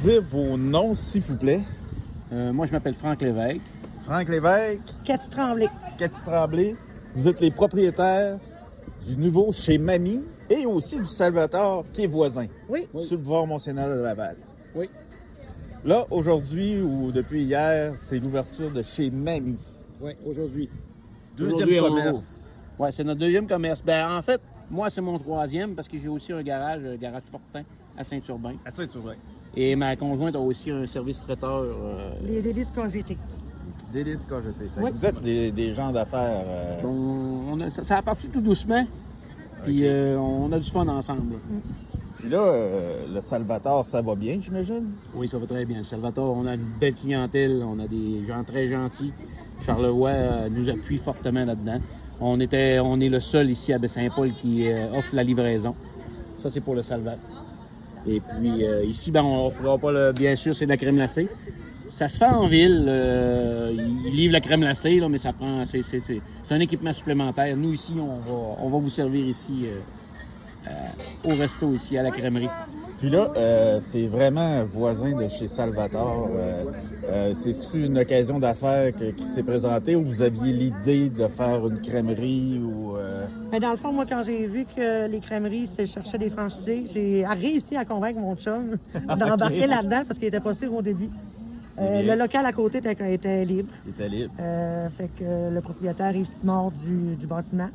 dire vos noms, s'il vous plaît? Moi, je m'appelle Franck Lévesque. Franck Lévesque. Cathy Tremblay. Cathy Tremblay. Vous êtes les propriétaires du nouveau chez Mamie et aussi du Salvatore qui est voisin. Oui. Sur le boulevard Monseigneur de Laval. Oui. Là, aujourd'hui ou depuis hier, c'est l'ouverture de chez Mamie. Oui, aujourd'hui. Deuxième commerce. Oui, c'est notre deuxième commerce. Ben, en fait, moi, c'est mon troisième parce que j'ai aussi un garage Fortin à Saint-Urbain. À Saint-Urbain. Et ma conjointe a aussi un service traiteur. Les délices KGT. Délices KGT. Oui. Vous êtes des gens d'affaires. Ça a parti tout doucement. Puis on a du fun ensemble. Puis là, le Salvatore, ça va bien, j'imagine? Oui, ça va très bien. Le Salvatore, on a une belle clientèle. On a des gens très gentils. Charlevoix nous appuie fortement là-dedans. On est le seul ici à Baie-Saint-Paul qui offre la livraison. Ça, c'est pour le Salvatore. Et puis ici, ben, on offrira pas, bien sûr, c'est de la crème glacée. Ça se fait en ville. Ils livrent la crème glacée, là, mais ça prend. C'est un équipement supplémentaire. Nous, ici, on va vous servir ici au resto, ici, à la crèmerie. Puis là, c'est vraiment voisin de chez Salvatore. C'est-tu une occasion d'affaires qui s'est présentée ou vous aviez l'idée de faire une crèmerie ou... Mais dans le fond, moi, quand j'ai vu que les crèmeries cherchaient des franchisés, j'ai réussi à convaincre mon chum d'embarquer là-dedans parce qu'il était pas sûr au début. Le local à côté était libre. Il était libre. Fait que le propriétaire est Simard du bâtiment.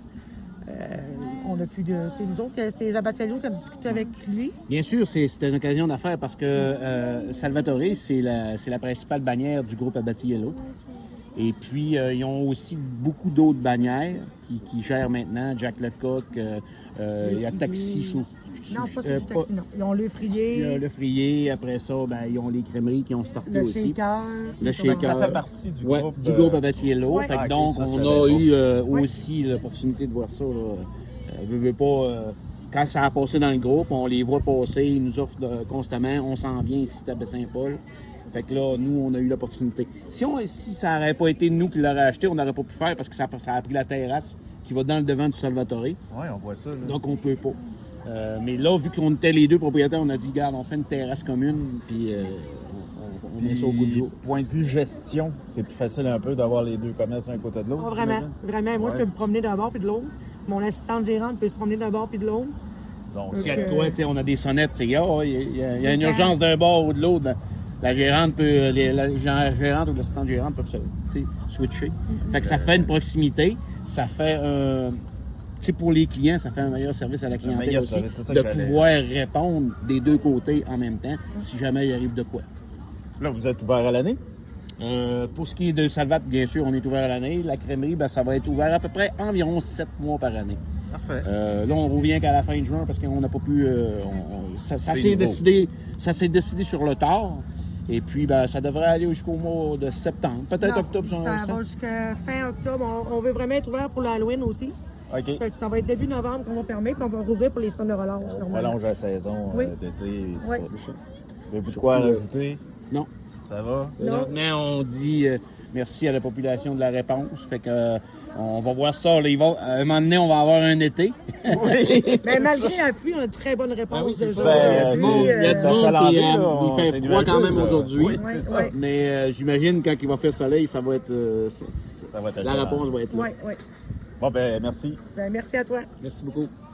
C'est nous autres, c'est les Abatiello qui ont discuté avec lui. Bien sûr, c'était une occasion d'affaires parce que Salvatore, c'est la principale bannière du groupe Abatiello. Et puis, ils ont aussi beaucoup d'autres bannières qui gèrent maintenant. Jack Lecoq, il y a Taxi Chauffe. Non, pas du taxi, non. Ils ont le frier. Il y a le frier. Après ça, ben, ils ont les crèmeries qui ont starté le aussi. Shaker. Le shaker. Ça fait partie du groupe. Du groupe Abatiello. Ouais. Fait que donc, ça, on je a savais eu aussi l'opportunité de voir ça. Veux pas, quand ça a passé dans le groupe, on les voit passer, ils nous offrent constamment. On s'en vient ici à Baie-Saint-Paul. Fait que là, nous, on a eu l'opportunité. Si ça n'aurait pas été nous qui l'aurions acheté, on n'aurait pas pu faire parce que ça a pris la terrasse qui va dans le devant du Salvatore. Oui, on voit ça. Là. Donc, on peut pas. Mais là, vu qu'on était les deux propriétaires, on a dit, regarde, on fait une terrasse commune, puis on met ça au bout du jour. Point de vue gestion, c'est plus facile un peu d'avoir les deux commerces un côté de l'autre. Oh, vraiment. Moi, je peux me promener d'un bord puis de l'autre. Mon assistante gérante peut se promener d'un bord puis de l'autre. Donc, Si à toi, on a des sonnettes, il y a une urgence d'un bord ou de l'autre. La gérante la gérante ou l'assistante gérante peuvent se switcher. Fait que ça fait une proximité, ça fait pour les clients, ça fait un meilleur service à la clientèle aussi. De pouvoir répondre des deux côtés en même temps si jamais il arrive de quoi. Là, vous êtes ouvert à l'année? Pour ce qui est de Salvatore, bien sûr, on est ouvert à l'année. La crèmerie, ben, ça va être ouvert à peu près environ 7 mois par année. Parfait. Là, on revient qu'à la fin de juin parce qu'on n'a pas pu... ça s'est décidé sur le tard. Et puis, ben, ça devrait aller jusqu'au mois de septembre. Peut-être octobre. Ça va jusqu'à fin octobre. On veut vraiment être ouvert pour l'Halloween aussi. OK. Fait que ça va être début novembre qu'on va fermer, puis on va rouvrir pour les semaines de relâche. On allonge la saison d'été. Oui. Avez-vous de quoi rajouter? Non. Ça va? Mais on dit merci à la population de la réponse. Fait que on va voir ça. Là, à un moment donné, on va avoir un été. Oui. Mais malgré la pluie, on a de très bonnes réponses déjà. Il y a du monde, il fait froid quand même aujourd'hui. Oui, c'est ça. Mais j'imagine quand il va faire soleil, ça va être... la réponse va être là. Oui. Bon, ben merci. Merci à toi. Merci beaucoup.